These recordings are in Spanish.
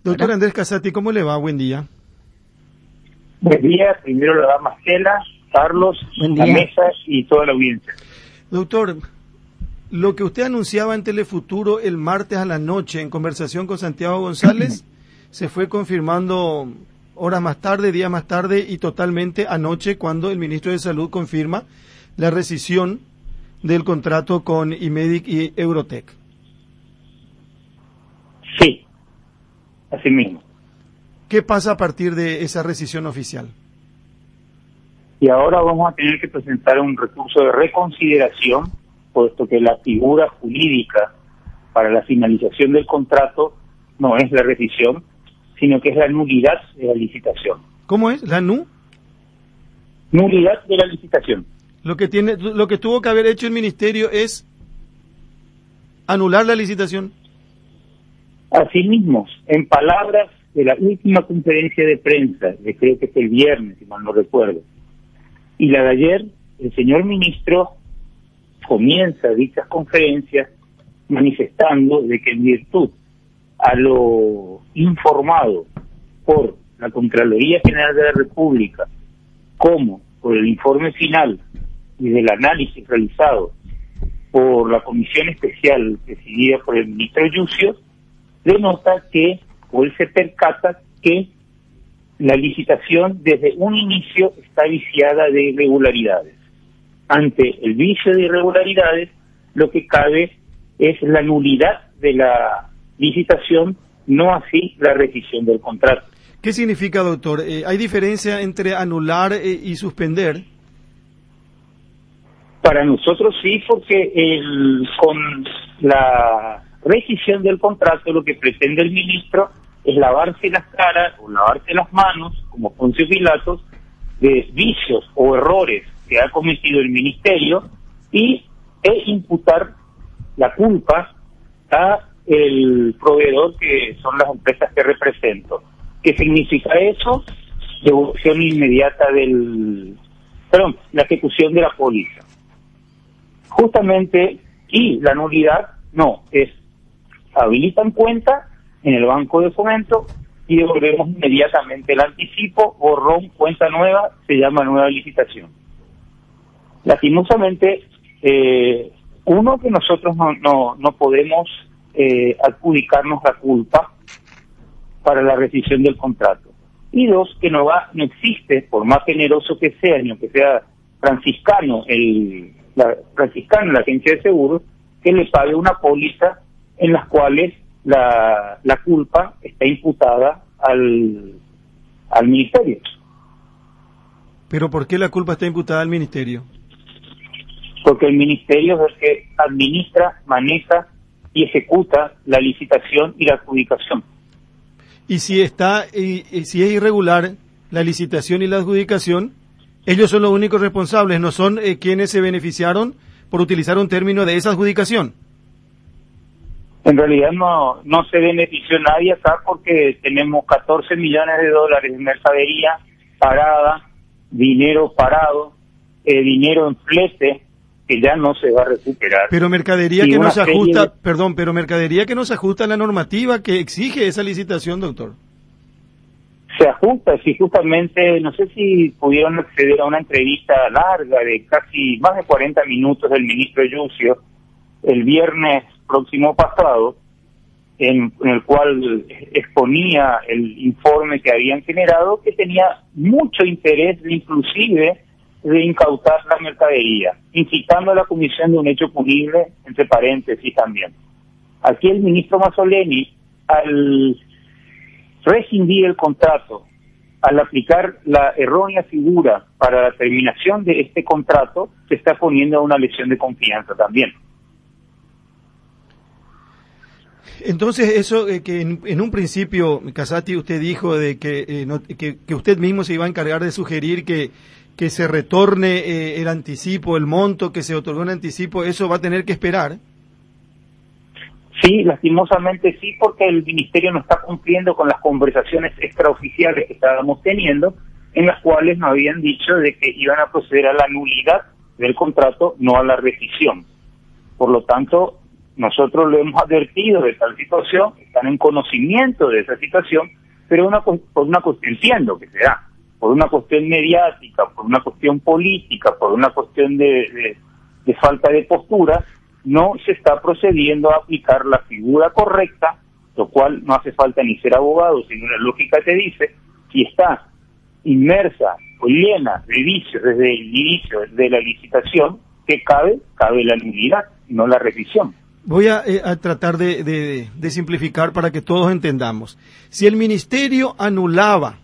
Doctor Andrés Casati, ¿cómo le va? Buen día. Buen día, primero la dama Marcela, Carlos, la mesa y toda la audiencia. Doctor, lo que usted anunciaba en Telefuturo el martes a la noche en conversación con Santiago González se fue confirmando horas más tarde, días más tarde y totalmente anoche cuando el ministro de Salud confirma la rescisión del contrato con Imedic y Eurotech. Sí, así mismo. ¿Qué pasa a partir de esa rescisión oficial? Y ahora vamos a tener que presentar un recurso de reconsideración, puesto que la figura jurídica para la finalización del contrato no es la rescisión, sino que es la nulidad de la licitación. ¿Cómo es? ¿La nulidad de la licitación? Lo que tuvo que haber hecho el ministerio es anular la licitación. Asimismo, en palabras de la última conferencia de prensa, que creo que fue el viernes, si mal no recuerdo, y la de ayer, el señor ministro comienza dichas conferencias manifestando de que en virtud a lo informado por la Contraloría General de la República, como por el informe final y del análisis realizado por la comisión especial presidida por el ministro Yucio, denota que, o él se percata que la licitación desde un inicio está viciada de irregularidades. Ante el vicio de irregularidades, lo que cabe es la nulidad de la licitación, no así la rescisión del contrato. ¿Qué significa, doctor? ¿Hay diferencia entre anular y suspender? Para nosotros sí, porque con la rescisión del contrato lo que pretende el ministro es lavarse las caras o lavarse las manos, como Poncio Pilatos, de vicios o errores que ha cometido el ministerio e imputar la culpa a el proveedor, que son las empresas que represento. ¿Qué significa eso? Devolución inmediata la ejecución de la póliza. Justamente, y la nulidad no, es habilitan cuenta en el Banco de Fomento y devolvemos inmediatamente el anticipo, borrón, cuenta nueva, se llama nueva licitación. Lastimosamente, uno, que nosotros no podemos adjudicarnos la culpa para la rescisión del contrato. Y dos, que no existe, por más generoso que sea, ni aunque sea franciscano la agencia de seguros, que le pague una póliza en las cuales la culpa está imputada al ministerio. ¿Pero por qué la culpa está imputada al ministerio? Porque el ministerio es el que administra, maneja y ejecuta la licitación y la adjudicación. Y si es irregular la licitación y la adjudicación, ellos son los únicos responsables, no son quienes se beneficiaron por utilizar un término de esa adjudicación. En realidad no se benefició nadie acá, porque tenemos 14 millones de dólares de mercadería parada, dinero parado, dinero en flete que ya no se va a recuperar. Pero mercadería que no se ajusta, pero mercadería que no se ajusta a la normativa que exige esa licitación, doctor. Se ajusta, sí, justamente, no sé si pudieron acceder a una entrevista larga de casi más de 40 minutos del ministro Yucio el viernes próximo pasado, en el cual exponía el informe que habían generado, que tenía mucho interés inclusive de incautar la mercadería, incitando a la comisión de un hecho punible, entre paréntesis también. Aquí el ministro Mazzoleni, al rescindir el contrato, al aplicar la errónea figura para la terminación de este contrato, se está poniendo a una lesión de confianza también. Entonces, eso que en un principio, Casati, usted dijo de que usted mismo se iba a encargar de sugerir que se retorne el anticipo, el monto que se otorgó en anticipo, ¿eso va a tener que esperar? Sí, lastimosamente sí, porque el ministerio no está cumpliendo con las conversaciones extraoficiales que estábamos teniendo, en las cuales nos habían dicho de que iban a proceder a la nulidad del contrato, no a la rescisión. Por lo tanto, nosotros lo hemos advertido de tal situación, están en conocimiento de esa situación, pero por una cuestión, entiendo que se da, por una cuestión mediática, por una cuestión política, por una cuestión de falta de postura, no se está procediendo a aplicar la figura correcta, lo cual no hace falta ni ser abogado, sino la lógica te dice, si está inmersa o llena de vicios desde el inicio de la licitación, que cabe la nulidad, no la revisión. Voy a tratar de simplificar para que todos entendamos. Si el ministerio anulaba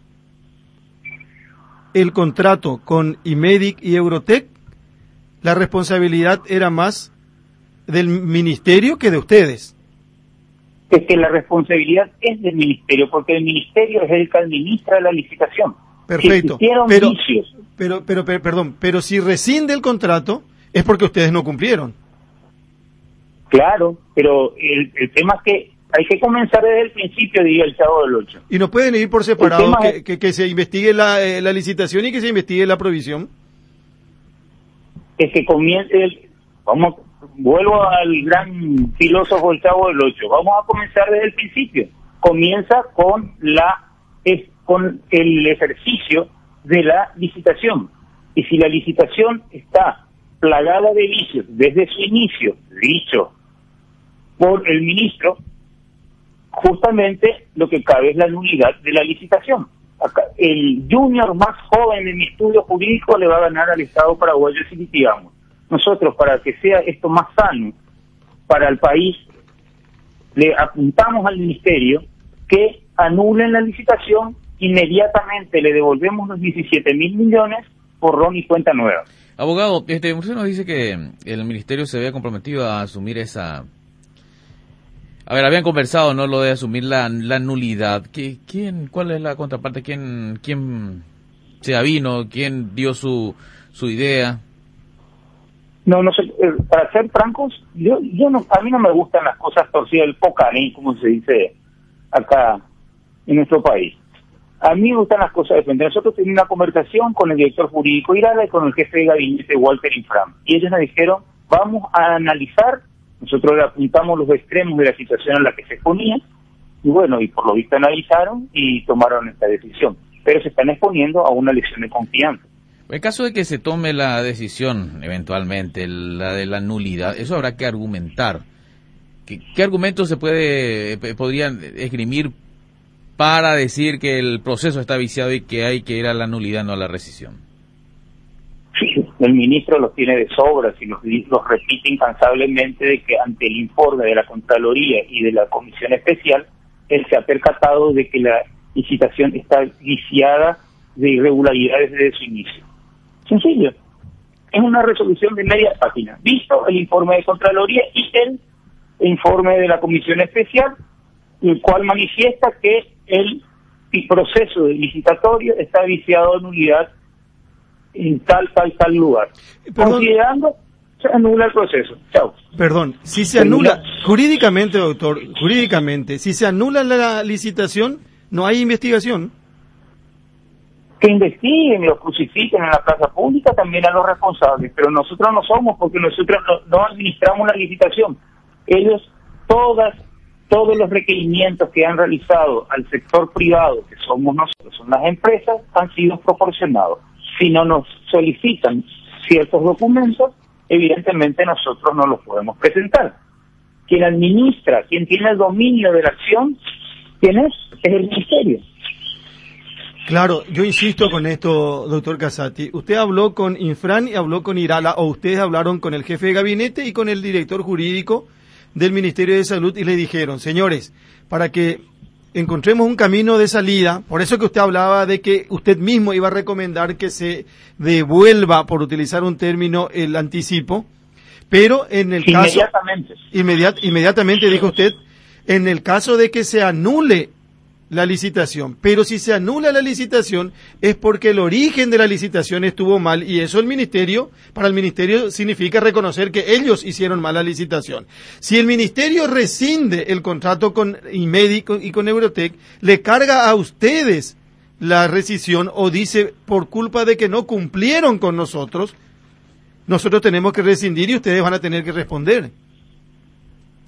el contrato con Imedic y Eurotec, la responsabilidad era más del ministerio que de ustedes. Es que la responsabilidad es del ministerio, porque el ministerio es el que administra la licitación. Perfecto. Si vicios, pero si rescinde el contrato, es porque ustedes no cumplieron. Claro, pero el tema es que hay que comenzar desde el principio, diría el Chavo del Ocho. ¿Y no pueden ir por separado que se investigue la licitación y que se investigue la provisión? Que se comience, vuelvo al gran filósofo el Chavo del Ocho, vamos a comenzar desde el principio. Comienza con el ejercicio de la licitación. Y si la licitación está plagada de vicios desde su inicio, dicho por el ministro, justamente lo que cabe es la nulidad de la licitación. Acá, el junior más joven de mi estudio jurídico le va a ganar al Estado paraguayo si litigamos. Nosotros, para que sea esto más sano para el país, le apuntamos al ministerio que anulen la licitación, inmediatamente le devolvemos los 17.000 millones, borrón y cuenta nueva. Abogado, usted nos dice que el ministerio se había comprometido a asumir esa... A ver, habían conversado, ¿no?, lo de asumir la nulidad. ¿Cuál es la contraparte? ¿Quién se avino? ¿Quién dio su idea? No sé, para ser francos, yo no, a mí no me gustan las cosas torcidas, el pocarín, como se dice acá en nuestro país. A mí me gustan las cosas de frente. Nosotros tuvimos una conversación con el director jurídico Irala y con el jefe de gabinete Walter Infram. Y ellos nos dijeron, vamos a analizar. Nosotros le apuntamos los extremos de la situación a la que se exponía. Y bueno, y por lo visto analizaron y tomaron esta decisión. Pero se están exponiendo a una lesión de confianza. En caso de que se tome la decisión, eventualmente, la de la nulidad, eso habrá que argumentar. ¿Qué argumentos podrían esgrimir para decir que el proceso está viciado y que hay que ir a la nulidad, no a la rescisión? Sí, el ministro los tiene de sobras y los repite incansablemente de que ante el informe de la Contraloría y de la Comisión Especial, él se ha percatado de que la licitación está viciada de irregularidades desde su inicio. Sencillo. Es una resolución de media página. Visto el informe de Contraloría y el informe de la Comisión Especial, el cual manifiesta que el proceso de licitatorio está viciado de nulidad en tal lugar. Perdón. Considerando, se anula el proceso. Chao. Perdón, si se anula, jurídicamente, doctor, si se anula la licitación, no hay investigación. Que investiguen, los crucifiquen en la plaza pública también a los responsables, pero nosotros no somos, porque nosotros no administramos la licitación. Ellos, todos los requerimientos que han realizado al sector privado, que somos nosotros, son las empresas, han sido proporcionados. Si no nos solicitan ciertos documentos, evidentemente nosotros no los podemos presentar. Quien administra, quien tiene el dominio de la acción, ¿quién es? Es el ministerio. Claro, yo insisto con esto, doctor Casati. Usted habló con Infran y habló con Irala, o ustedes hablaron con el jefe de gabinete y con el director jurídico del Ministerio de Salud y le dijeron, señores, para que encontremos un camino de salida, por eso que usted hablaba de que usted mismo iba a recomendar que se devuelva, por utilizar un término, el anticipo, pero en el caso... Inmediatamente, dijo usted, en el caso de que se anule la licitación, pero si se anula la licitación es porque el origen de la licitación estuvo mal y eso para el ministerio significa reconocer que ellos hicieron mal la licitación. Si el ministerio rescinde el contrato con Imedic y con Eurotec, le carga a ustedes la rescisión o dice por culpa de que no cumplieron con nosotros tenemos que rescindir y ustedes van a tener que responder.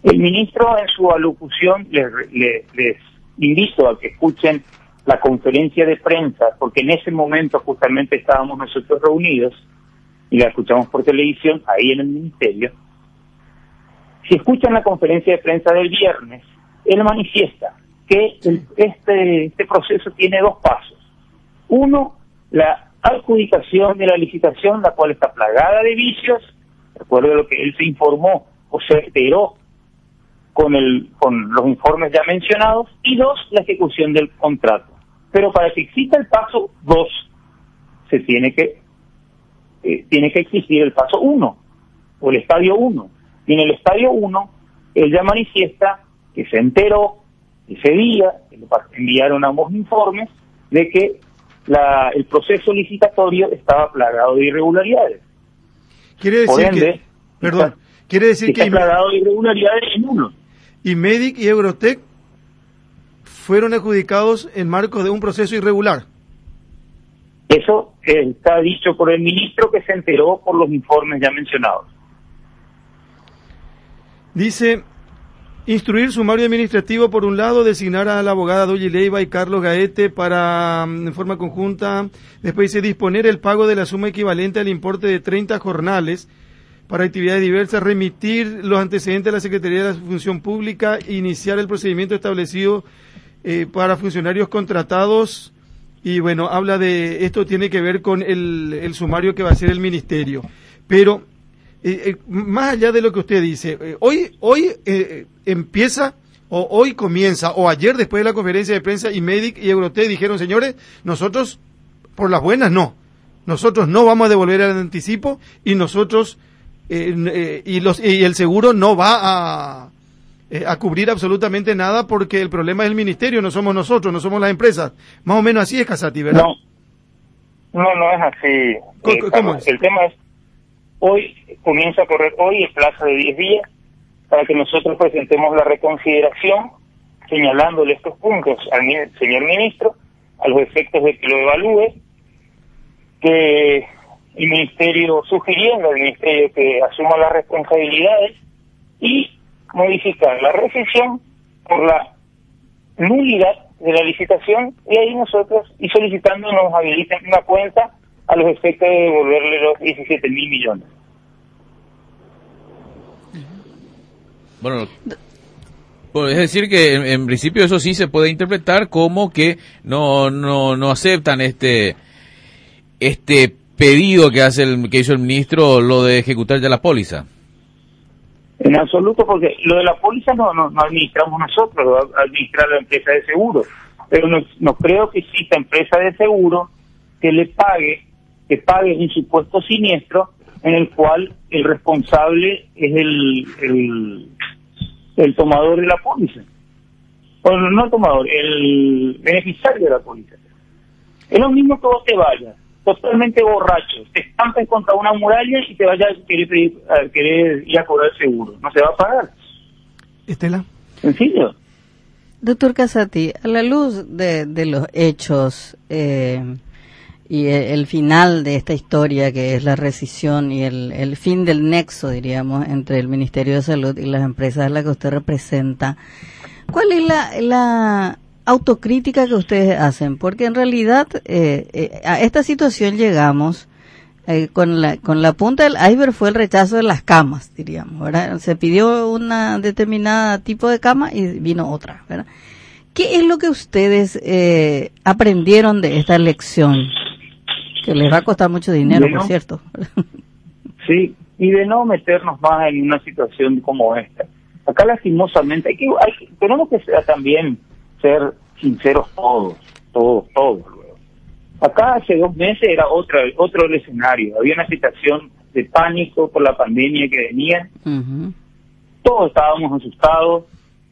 El ministro en su alocución les invito a que escuchen la conferencia de prensa, porque en ese momento justamente estábamos nosotros reunidos y la escuchamos por televisión ahí en el ministerio. Si escuchan la conferencia de prensa del viernes, él manifiesta que este proceso tiene dos pasos. Uno, la adjudicación de la licitación, la cual está plagada de vicios, de acuerdo a lo que él se informó o se enteró con los informes ya mencionados, y dos, la ejecución del contrato. Pero para que exista el paso 2, se tiene que existir el paso 1, o el estadio 1. Y en el estadio 1, él ya manifiesta que se enteró ese día, que le enviaron ambos informes, de que el proceso licitatorio estaba plagado de irregularidades. Quiere decir que está plagado de irregularidades en uno. Y Medic y Eurotec fueron adjudicados en marco de un proceso irregular. Eso está dicho por el ministro, que se enteró por los informes ya mencionados. Dice: instruir sumario administrativo, por un lado, designar a la abogada Doyi Leiva y Carlos Gaete para, en forma conjunta. Después dice: disponer el pago de la suma equivalente al importe de 30 jornales para actividades diversas, remitir los antecedentes a la Secretaría de la Función Pública, iniciar el procedimiento establecido para funcionarios contratados. Y bueno, habla de esto, tiene que ver con el sumario que va a hacer el ministerio. Pero más allá de lo que usted dice, hoy empieza, o hoy comienza, o ayer después de la conferencia de prensa, y Medic y Eurotec dijeron: señores, nosotros por las buenas nosotros no vamos a devolver el anticipo, y nosotros y el seguro no va a cubrir absolutamente nada, porque el problema es el ministerio, no somos nosotros, no somos las empresas. Más o menos así es, Casati, ¿verdad? No es así. ¿Cómo es? El tema es: hoy comienza a correr el plazo de 10 días para que nosotros presentemos la reconsideración, señalándole estos puntos al señor ministro, a los efectos de que lo evalúe, que el ministerio, sugiriendo al ministerio que asuma las responsabilidades, y modificar la rescisión por la nulidad de la licitación, y ahí nosotros, y solicitando, nos habiliten una cuenta a los efectos de devolverle los 17.000 millones. Bueno, es decir que en principio eso sí se puede interpretar como que no aceptan este pedido que hizo el ministro, lo de ejecutar ya la póliza. En absoluto, porque lo de la póliza no administramos nosotros, lo va a administrar la empresa de seguro. Pero no creo que exista empresa de seguro que pague un supuesto siniestro en el cual el responsable es el tomador de la póliza. Bueno, no el tomador, el beneficiario de la póliza. Es lo mismo que vos te vayas totalmente borracho, te estampes contra una muralla y te vayas a querer ir a cobrar el seguro. No se va a pagar. Estela. Sencillo. Doctor Casati, a la luz de los hechos y el final de esta historia, que es la rescisión y el fin del nexo, diríamos, entre el Ministerio de Salud y las empresas a las que usted representa, ¿cuál es la autocrítica que ustedes hacen? Porque en realidad a esta situación llegamos con la punta del iceberg, fue el rechazo de las camas, diríamos, ¿verdad? Se pidió una determinada tipo de cama y vino otra, ¿verdad? ¿Qué es lo que ustedes aprendieron de esta lección? Que les va a costar mucho dinero, por cierto. Sí, y de no meternos más en una situación como esta. Acá lastimosamente tenemos que también ser sinceros todos. Acá hace 2 meses era otro el escenario. Había una situación de pánico por la pandemia que venía. Uh-huh. Todos estábamos asustados.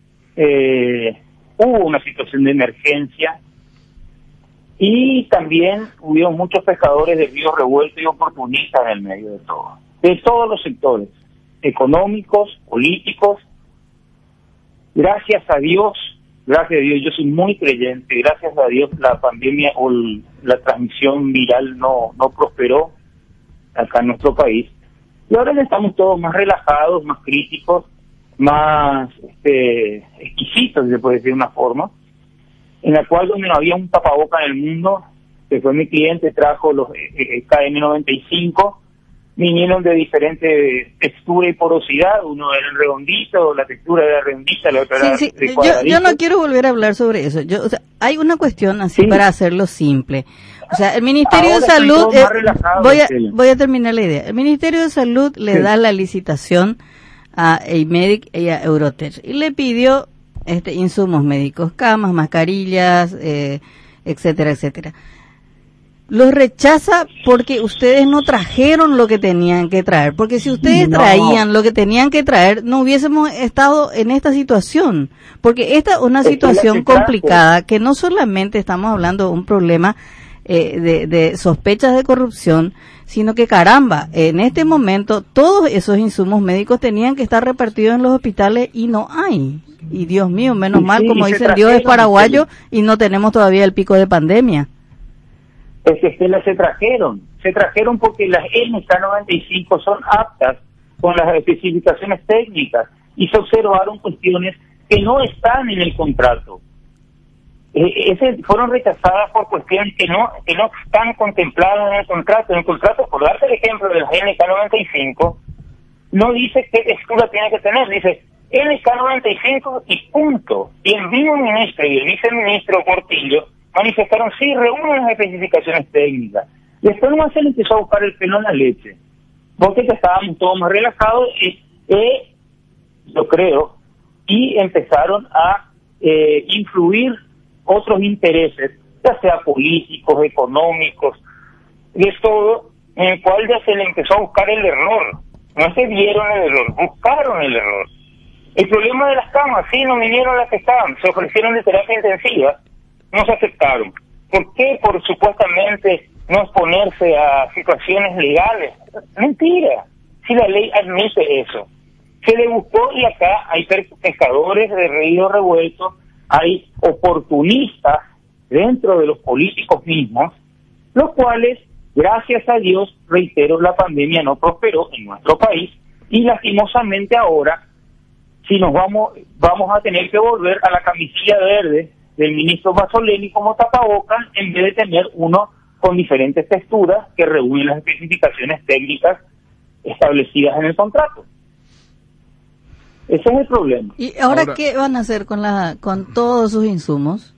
Hubo una situación de emergencia. Y también hubo muchos pescadores de río revuelto y oportunistas en el medio de todo. De todos los sectores, económicos, políticos. Gracias a Dios, yo soy muy creyente, gracias a Dios la pandemia o la transmisión viral no prosperó acá en nuestro país. Y ahora ya estamos todos más relajados, más críticos, más exquisito, si se puede decir de una forma, en la cual donde no había un tapaboca en el mundo, que fue mi cliente, trajo los KN95, vinieron de diferente textura y porosidad, uno era redondito, la textura era redondita, la otra era de cuadradito. Yo no quiero volver a hablar sobre eso. O sea, hay una cuestión así para hacerlo simple. O sea, el Ministerio de Salud, voy a terminar la idea. El Ministerio de Salud le da la licitación a Eimedic y a Eurotech y le pidió insumos médicos, camas, mascarillas, etcétera, etcétera. Los rechaza porque ustedes no trajeron lo que tenían que traer, porque si ustedes traían lo que tenían que traer, no hubiésemos estado en esta situación, porque esta es una situación complicada, que no solamente estamos hablando de un problema de sospechas de corrupción, sino que caramba, en este momento todos esos insumos médicos tenían que estar repartidos en los hospitales y no hay. Y Dios mío, menos mal, como dicen, Dios es paraguayo y no tenemos todavía el pico de pandemia. Es que se trajeron porque las NK95 son aptas con las especificaciones técnicas y se observaron cuestiones que no están en el contrato. Fueron rechazadas por cuestiones que no están contempladas en el contrato. En el contrato, por darte el ejemplo de las NK95, no dice qué textura tiene que tener, dice NK95 y punto. Y el mismo ministro y el viceministro Portillo manifestaron, sí, reúnen las especificaciones técnicas. Después nomás se le empezó a buscar el pelo en la leche, porque estábamos todos más relajados, yo creo, y empezaron a influir otros intereses, ya sea políticos, económicos, de todo, en el cual ya se le empezó a buscar el error. No se vieron el error, buscaron el error. El problema de las camas, sí, no vinieron las que estaban, se ofrecieron de terapia intensiva, no se aceptaron. ¿Por qué? Por supuestamente no exponerse a situaciones legales. Mentira, si la ley admite eso. Se le buscó y acá hay pescadores de río revuelto, hay oportunistas dentro de los políticos mismos, los cuales, gracias a Dios, reitero, la pandemia no prosperó en nuestro país y lastimosamente ahora, si nos vamos a tener que volver a la camisilla verde del ministro Mazzoleni como tapabocas, en vez de tener uno con diferentes texturas que reúnen las especificaciones técnicas establecidas en el contrato. Ese es el problema. ¿Y ahora qué van a hacer con todos sus insumos?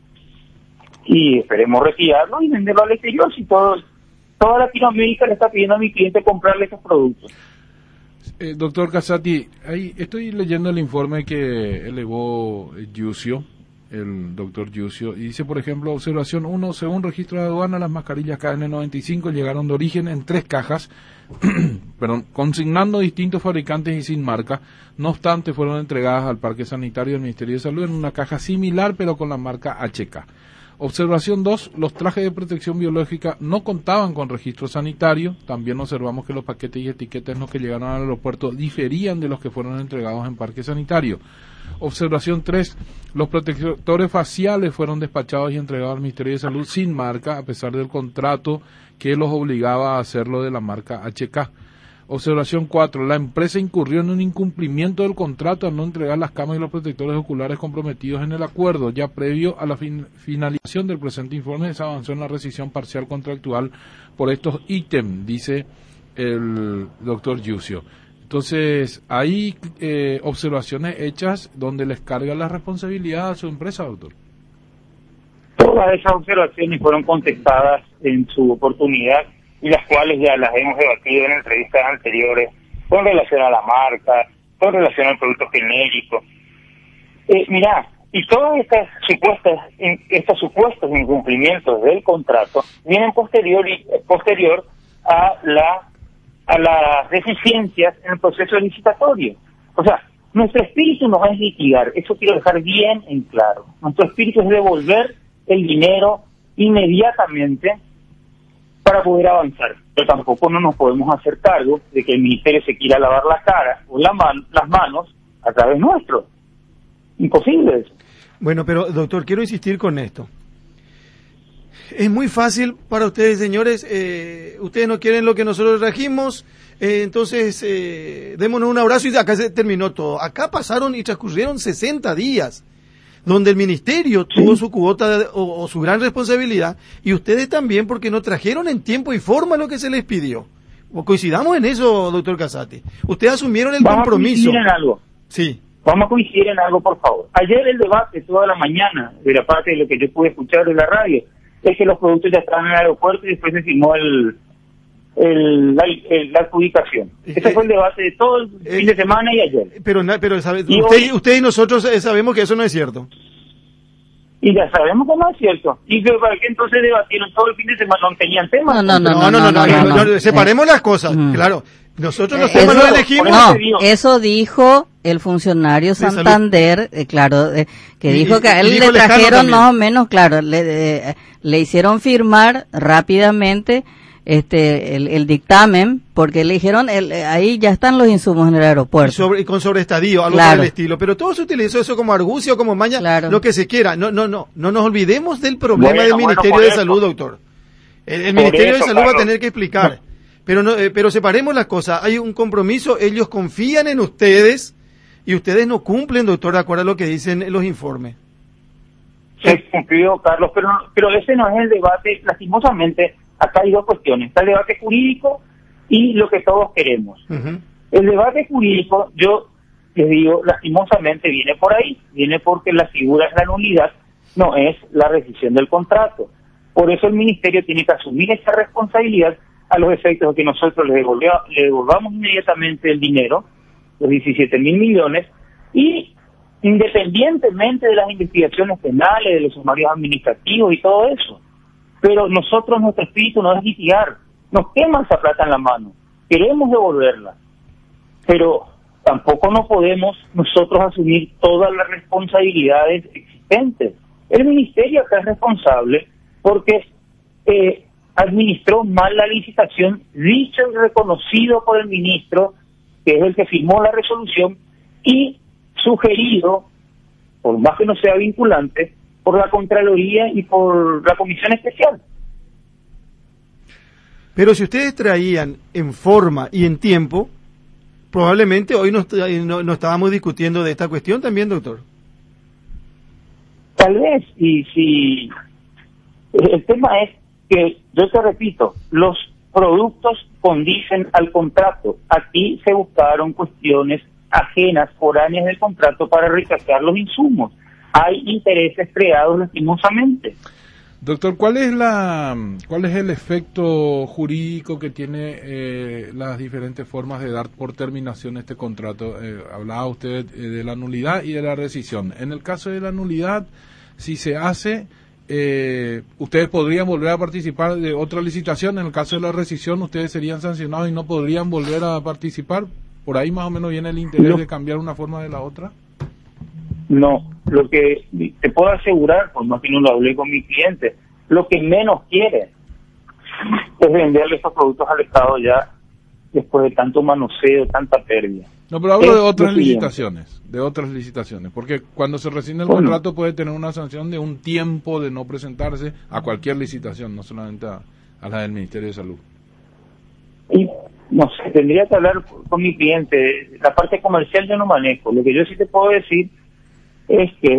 Y esperemos retirarlo y venderlo al exterior. Si toda Latinoamérica le está pidiendo a mi cliente comprarle esos productos. Doctor Casati, ahí estoy leyendo el informe que elevó Giusio, el doctor Giusio, y dice, por ejemplo, observación 1, según registro de aduana, las mascarillas KN95 llegaron de origen en 3 cajas, consignando distintos fabricantes y sin marca. No obstante, fueron entregadas al Parque Sanitario del Ministerio de Salud en una caja similar, pero con la marca HK. Observación 2, los trajes de protección biológica no contaban con registro sanitario. También observamos que los paquetes y etiquetas que llegaron al aeropuerto diferían de los que fueron entregados en Parque Sanitario. Observación 3, los protectores faciales fueron despachados y entregados al Ministerio de Salud sin marca, a pesar del contrato que los obligaba a hacerlo de la marca HK. Observación 4, la empresa incurrió en un incumplimiento del contrato al no entregar las camas y los protectores oculares comprometidos en el acuerdo. Ya previo a la finalización del presente informe se avanzó en la rescisión parcial contractual por estos ítems, dice el doctor Giusio. Entonces, hay observaciones hechas donde les carga la responsabilidad a su empresa, doctor. Todas esas observaciones fueron contestadas en su oportunidad y las cuales ya las hemos debatido en entrevistas anteriores con relación a la marca, con relación al producto genérico. Mirá, y todos estos supuestos incumplimientos del contrato vienen posterior a las deficiencias en el proceso licitatorio. O sea, nuestro espíritu no es litigar, eso quiero dejar bien en claro. Nuestro espíritu es devolver el dinero inmediatamente para poder avanzar. Pero tampoco no nos podemos hacer cargo de que el ministerio se quiera lavar la cara o las manos a través nuestro. Imposible eso. Bueno, pero doctor, quiero insistir con esto. Es muy fácil para ustedes, señores. Ustedes no quieren lo que nosotros trajimos. Entonces, démonos un abrazo y acá se terminó todo. Acá pasaron y transcurrieron 60 días, donde el ministerio tuvo su cuota o su gran responsabilidad, y ustedes también, porque no trajeron en tiempo y forma lo que se les pidió. Coincidamos en eso, doctor Casati. Ustedes asumieron el compromiso. Vamos a coincidir en algo. Sí. Vamos a coincidir en algo, por favor. Ayer el debate, toda la mañana, de la parte de lo que yo pude escuchar de la radio, es que los productos ya estaban en el aeropuerto y después se firmó la adjudicación. Ese fue el debate de todo el fin de semana y ayer. Pero ¿sabe? Y usted y nosotros sabemos que eso no es cierto. Y ya sabemos que no es cierto. ¿Y para qué entonces debatieron todo el fin de semana? ¿No tenían temas? No. Separemos las cosas, claro. Nosotros los temas no elegimos. No, eso dijo el funcionario Santander, que dijo que a él le trajeron más o menos, claro, le hicieron firmar rápidamente el dictamen, porque le dijeron, ahí ya están los insumos en el aeropuerto. Y con sobreestadío, algo por el estilo. Pero todo se utilizó eso como argucia o como maña, lo que se quiera. No nos olvidemos del problema del Ministerio de Salud, doctor. El Ministerio de Salud va a tener que explicar. Pero separemos las cosas. Hay un compromiso, ellos confían en ustedes y ustedes no cumplen, doctor, de acuerdo a lo que dicen los informes. Se cumplió, Carlos, pero ese no es el debate. Lastimosamente, acá hay dos cuestiones. Está el debate jurídico y lo que todos queremos. El debate jurídico, yo les digo, lastimosamente viene por ahí. Viene porque la figura de la nulidad no es la rescisión del contrato. Por eso el Ministerio tiene que asumir esa responsabilidad a los efectos de que nosotros le devolvamos inmediatamente el dinero, los 17.000 millones, y independientemente de las investigaciones penales, de los sumarios administrativos y todo eso. Pero nosotros, nuestro espíritu no es litigar, nos queman esa plata en la mano, queremos devolverla, pero tampoco no podemos nosotros asumir todas las responsabilidades existentes. El Ministerio acá es responsable porque administró mal la licitación, dicho y reconocido por el ministro, que es el que firmó la resolución, y sugerido, por más que no sea vinculante, por la Contraloría y por la Comisión Especial. Pero si ustedes traían en forma y en tiempo, probablemente hoy no estábamos discutiendo de esta cuestión también, doctor. Tal vez, y si el tema es que, yo te repito, los productos condicen al contrato. Aquí se buscaron cuestiones ajenas, foráneas del contrato para rechazar los insumos. Hay intereses creados lastimosamente. Doctor, ¿cuál es el efecto jurídico que tiene las diferentes formas de dar por terminación este contrato? Hablaba usted de la nulidad y de la rescisión. En el caso de la nulidad, si se hace, ustedes podrían volver a participar de otra licitación. En el caso de la rescisión, ustedes serían sancionados y no podrían volver a participar. ¿Por ahí más o menos viene el interés de cambiar una forma de la otra? No, lo que te puedo asegurar, por más que no lo hablé con mi cliente, lo que menos quiere es venderle esos productos al Estado ya después de tanto manoseo, tanta pérdida. No, pero hablo de otras licitaciones, porque cuando se rescinde el contrato puede tener una sanción de un tiempo de no presentarse a cualquier licitación, no solamente a la del Ministerio de Salud. Y no sé, tendría que hablar con mi cliente. La parte comercial yo no manejo. Lo que yo sí te puedo decir es que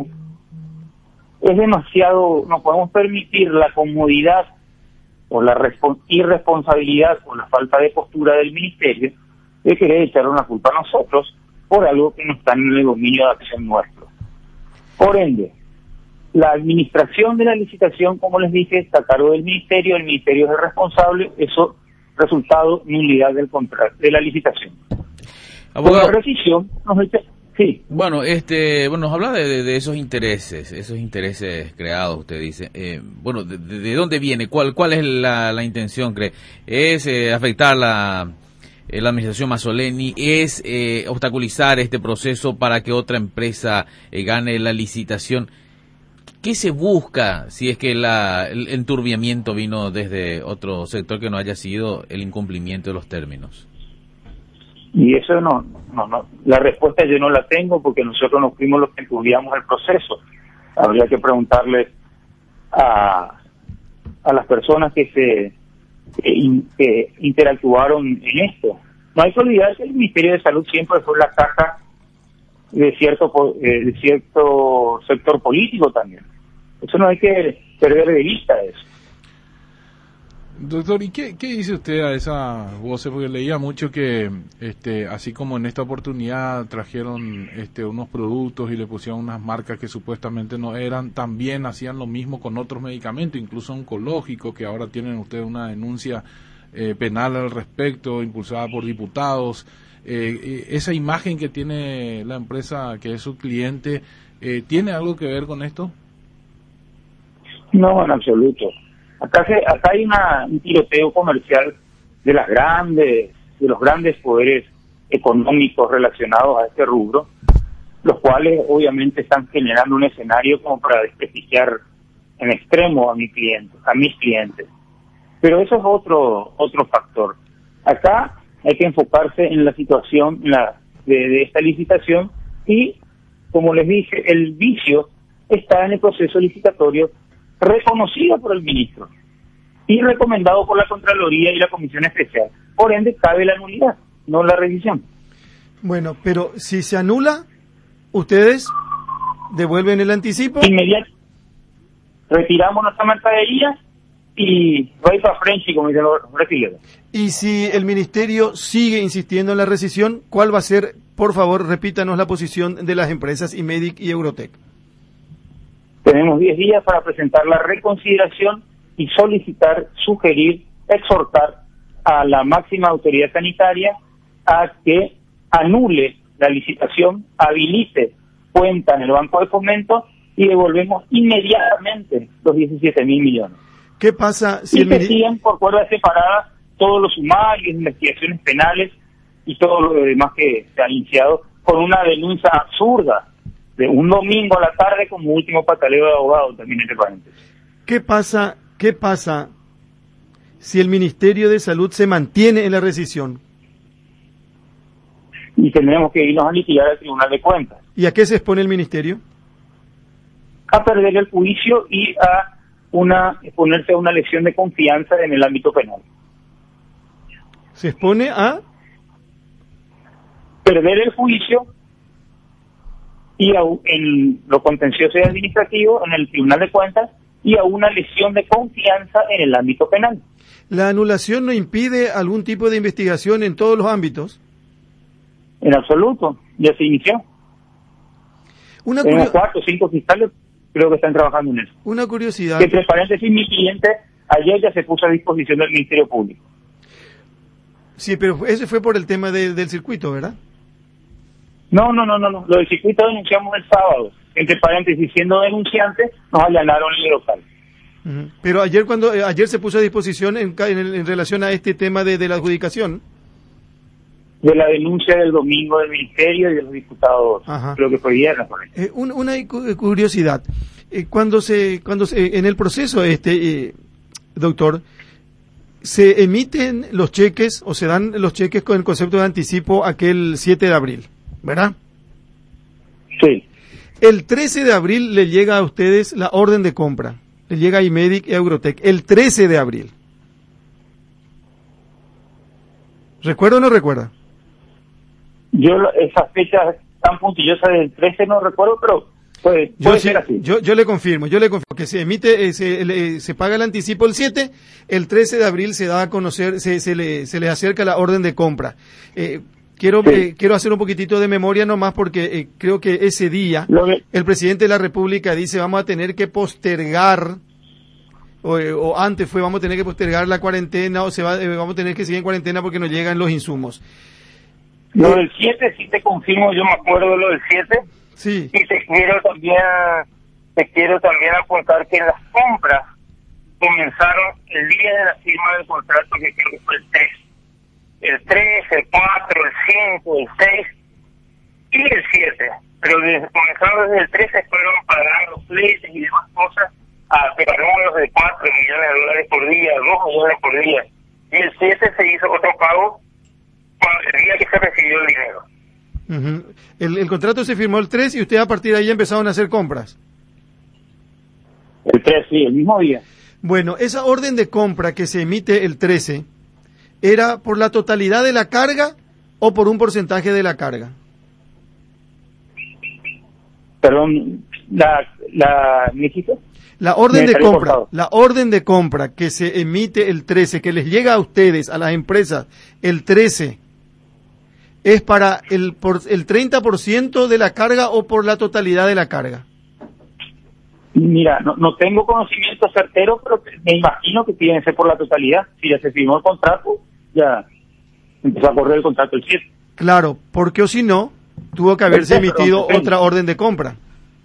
es demasiado, no podemos permitir la comodidad o la irresponsabilidad o la falta de postura del Ministerio de querer echarle una culpa a nosotros por algo que no está en el dominio de acción nuestro. Por ende, la administración de la licitación, como les dije, está a cargo del Ministerio, el Ministerio es el responsable, eso resultado nulidad del contrato, de la licitación. Abogado, por la rescisión, sí. Bueno, nos habla de esos intereses creados, usted dice. ¿De dónde viene? ¿Cuál es la intención, cree? ¿Es afectar la administración Mazzoleni? ¿Es obstaculizar este proceso para que otra empresa gane la licitación? ¿Qué se busca si es que el enturbiamiento vino desde otro sector que no haya sido el incumplimiento de los términos? Y eso no, la respuesta yo no la tengo porque nosotros no fuimos los que enturbiamos el proceso. Habría que preguntarle a a las personas que interactuaron en esto. No hay que olvidar que el Ministerio de Salud siempre fue la caja de cierto sector político también. Eso no hay que perder de vista eso. Doctor, ¿y qué dice usted a esas voces? Porque leía mucho que, así como en esta oportunidad trajeron unos productos y le pusieron unas marcas que supuestamente no eran, también hacían lo mismo con otros medicamentos, incluso oncológicos, que ahora tienen ustedes una denuncia penal al respecto, impulsada por diputados. Esa imagen que tiene la empresa, que es su cliente, ¿tiene algo que ver con esto? No, en absoluto. Acá hay un tiroteo comercial de los grandes poderes económicos relacionados a este rubro, los cuales obviamente están generando un escenario como para desprestigiar en extremo a mis clientes. Pero eso es otro factor. Acá hay que enfocarse en la situación de esta licitación y, como les dije, el vicio está en el proceso licitatorio reconocido por el ministro y recomendado por la Contraloría y la Comisión Especial. Por ende, cabe la nulidad, no la rescisión. Bueno, pero si se anula, ¿ustedes devuelven el anticipo? Inmediato. Retiramos nuestra mercadería y va para frente, como dicen los brasileños. Y si el Ministerio sigue insistiendo en la rescisión, ¿cuál va a ser? Por favor, repítanos la posición de las empresas IMEDIC y Eurotec. Tenemos 10 días para presentar la reconsideración y solicitar, sugerir, exhortar a la máxima autoridad sanitaria a que anule la licitación, habilite cuenta en el Banco de Fomento y devolvemos inmediatamente los 17.000 millones. ¿Qué pasa si y que sigan por cuerdas separadas todos los sumarios, investigaciones penales y todo lo demás que se ha iniciado con una denuncia absurda de un domingo a la tarde como último pataleo de abogados, también entre paréntesis? ¿Qué pasa si el Ministerio de Salud se mantiene en la rescisión? Y tendremos que irnos a litigar al Tribunal de Cuentas. ¿Y a qué se expone el Ministerio? A perder el juicio y a exponerse a una lesión de confianza en el ámbito penal. ¿Se expone a? Perder el juicio y en lo contencioso y administrativo en el Tribunal de Cuentas y a una lesión de confianza en el ámbito penal. ¿La anulación no impide algún tipo de investigación en todos los ámbitos? En absoluto, ya se inició. Tenemos 4 o 5 fiscales creo que están trabajando en eso. Una curiosidad. Que entre paréntesis, mi cliente ayer ya se puso a disposición del Ministerio Público. Sí, pero ese fue por el tema del circuito, ¿verdad? No. Lo del circuito denunciamos el sábado. Entre paréntesis, siendo denunciantes, nos allanaron el local. Pero ayer se puso a disposición en relación a este tema de la adjudicación. De la denuncia del domingo del Ministerio y de los diputados, creo que fue viernes. Una curiosidad. Cuando en el proceso doctor, se emiten los cheques o se dan los cheques con el concepto de anticipo aquel 7 de abril, ¿verdad? Sí. El 13 de abril le llega a ustedes la orden de compra. Le llega a IMEDIC y a Eurotec. El 13 de abril. ¿Recuerda o no recuerda? Yo esas fechas tan puntillosas del 13 no recuerdo, pero puede ser así. Yo le confirmo que se emite, se paga el anticipo el 7, el 13 de abril se da a conocer, se le acerca la orden de compra. Quiero hacer un poquitito de memoria nomás porque creo que ese día el presidente de la República dice vamos a tener que postergar o antes vamos a tener que postergar la cuarentena vamos a tener que seguir en cuarentena porque no llegan los insumos. Lo del 7 sí te confirmo, yo me acuerdo de lo del 7. Sí. Y te quiero también apuntar que las compras comenzaron el día de la firma del contrato, que creo que fue el 3. El 3, el 4, el 5, el 6 y el 7. Pero comenzaron desde el 13, fueron pagando fletes y demás cosas a números de 4 millones de dólares por día, 2 millones por día. Y el 7 se hizo otro pago el día que se recibió el dinero. El contrato se firmó el 3 y usted a partir de ahí empezaron a hacer compras. El 3, sí, el mismo día. Bueno, esa orden de compra que se emite el 13, ¿era por la totalidad de la carga o por un porcentaje de la carga? Perdón, ¿me dijiste? La orden de salió compra, cortado. la orden de compra que se emite el 13, que les llega a ustedes, a las empresas, el 13, ¿es para el 30% de la carga o por la totalidad de la carga? Mira, no tengo conocimiento certero, pero me imagino que tiene que ser por la totalidad. Si ya se firmó el contrato, ya empezó a correr el contrato el 7. Claro, porque o si no, tuvo que haberse emitido otra orden de compra.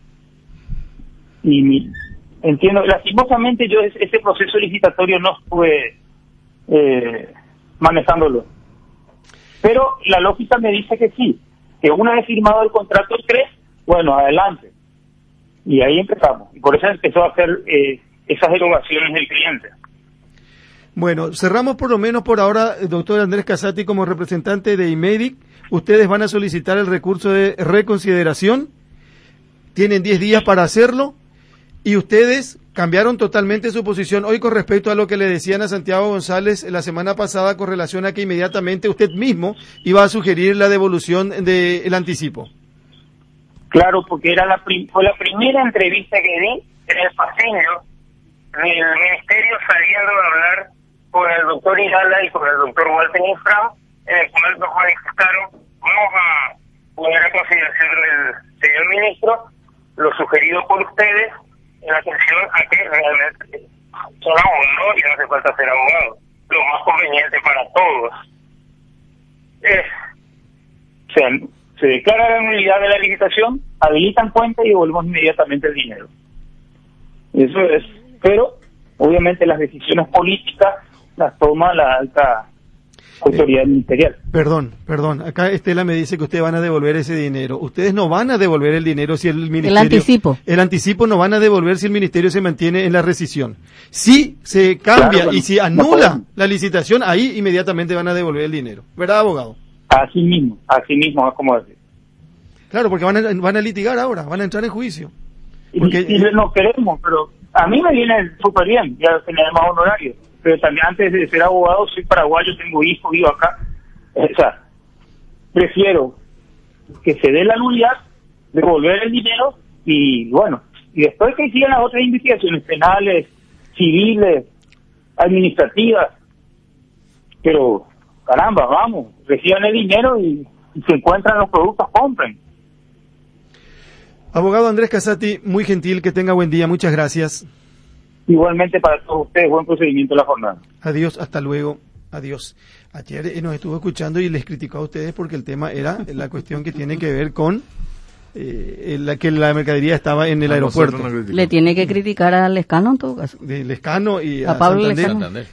Y entiendo, lastimosamente yo ese proceso licitatorio no estuve manejándolo. Pero la lógica me dice que sí, que una vez firmado el contrato el 3, bueno, adelante. Y ahí empezamos. Y por eso empezó a hacer esas erogaciones del cliente. Bueno, cerramos por lo menos por ahora, doctor Andrés Casati, como representante de IMEDIC. Ustedes van a solicitar el recurso de reconsideración. Tienen 10 días para hacerlo. Y ustedes cambiaron totalmente su posición hoy con respecto a lo que le decían a Santiago González la semana pasada con relación a que inmediatamente usted mismo iba a sugerir la devolución del anticipo. Claro, porque fue la primera entrevista que di en el pasillo del ministerio, saliendo a hablar con el doctor Irala y con el doctor Walter Infram, en el cual nos manifestaron: vamos a poner a consideración del señor ministro lo sugerido por ustedes en atención a que realmente son abogados, ¿no? Y no hace falta ser abogado, lo más conveniente para todos. Se declara la nulidad de la licitación, habilitan cuenta y devolvemos inmediatamente el dinero. Eso es, pero obviamente las decisiones políticas las toma la alta autoridad ministerial. Perdón, acá Estela me dice que ustedes van a devolver ese dinero. Ustedes no van a devolver el dinero si el ministerio... El anticipo. El anticipo no van a devolver si el ministerio se mantiene en la rescisión. Si se cambia, claro, bueno, y si anula la licitación, ahí inmediatamente van a devolver el dinero. ¿Verdad, abogado? Así mismo, es como decir. Claro, porque van a litigar ahora, van a entrar en juicio. Porque, y no queremos, pero a mí me viene súper bien, ya tener más honorario. Pero también antes de ser abogado soy paraguayo, tengo hijos, vivo acá. O sea, prefiero que se dé la nulidad, devolver el dinero y bueno, y después que sigan las otras investigaciones penales, civiles, administrativas. Pero, caramba, vamos, reciban el dinero y si encuentran los productos, compren. Abogado Andrés Casati, muy gentil, que tenga buen día, muchas gracias. Igualmente para todos ustedes, buen procedimiento de la jornada. Adiós, hasta luego, adiós. Ayer nos estuvo escuchando y les criticó a ustedes porque el tema era la cuestión que tiene que ver con que la mercadería estaba en el aeropuerto. Le tiene que criticar a Lescano en todo caso. De Lescano y a Pablo Santander. Lescano.